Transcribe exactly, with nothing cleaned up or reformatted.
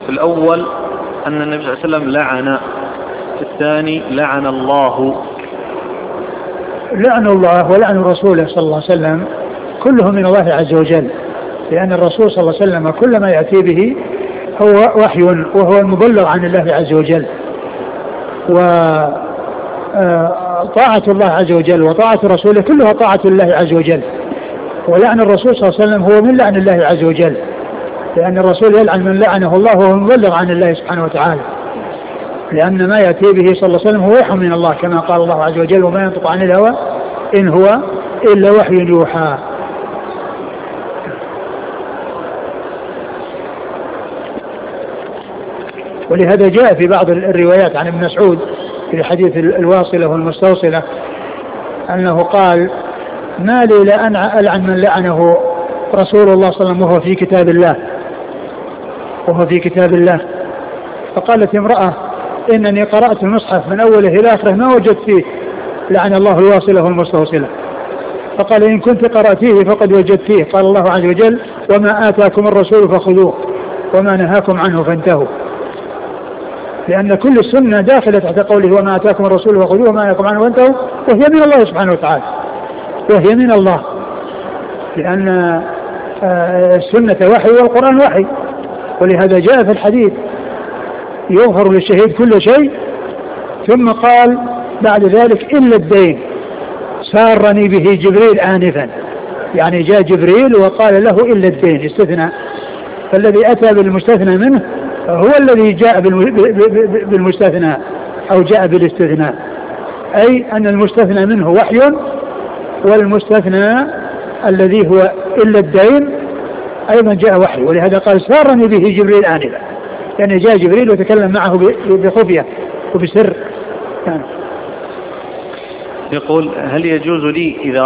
الأول أن النبي صلى الله عليه وسلم لعن، الثاني لعن الله. لعن الله ولعن رسوله صلى الله عليه وسلم كله من الله عز وجل، لأن الرسول صلى الله عليه وسلم كل ما يأتي به هو وحي وهو المبلغ عن الله عز وجل، وطاعة الله عز وجل وطاعة رسوله كلها طاعة الله عز وجل. ولعن الرسول صلى الله عليه وسلم هو من لعن الله عز وجل، لأن الرسول يلعن من لعنه الله وهو مبلغ عن الله سبحانه وتعالى، لأن ما يأتي به صلى الله عليه وسلم هو وحي من الله كما قال الله عز وجل وما ينطق عن الهوى إن هو إلا وحي يوحى. ولهذا جاء في بعض الروايات عن ابن مسعود في حديث الواصلة والمستوصلة أنه قال ما لي لأن ألعن من لعنه رسول الله صلى الله عليه وسلم وهو في كتاب الله وهو في كتاب الله. فقالت امرأة إنني قرأت المصحف من أوله إلى آخره ما وجدت فيه لعن الله الواصلة والمستوصلة. فقال إن كنت قرأتيه فقد وجدتيه. قال الله عز وجل وما آتاكم الرسول فخذوه وما نهاكم عنه فانتهوا، لأن كل السنة داخلة تحت قوله وما آتاكم الرسول فخذوه وما نهاكم عنه فانتهوا، وهي من الله سبحانه وتعالى، وهي من الله، لأن السنة وحي والقرآن وحي. ولهذا جاء في الحديث يغفر للشهيد كل شيء، ثم قال بعد ذلك إلا الدين سارني به جبريل آنفا، يعني جاء جبريل وقال له إلا الدين استثناء، فالذي أتى بالمستثنى منه هو الذي جاء بالمستثنى أو جاء بالاستثناء، أي أن المستثنى منه وحي، والمستثنى الذي هو إلا الدين أيضا جاء وحي. ولهذا قال سارني به جبريل آنفا، يعني جاء جبريل وتكلم معه بخفية وبسر. يقول هل يجوز لي إذا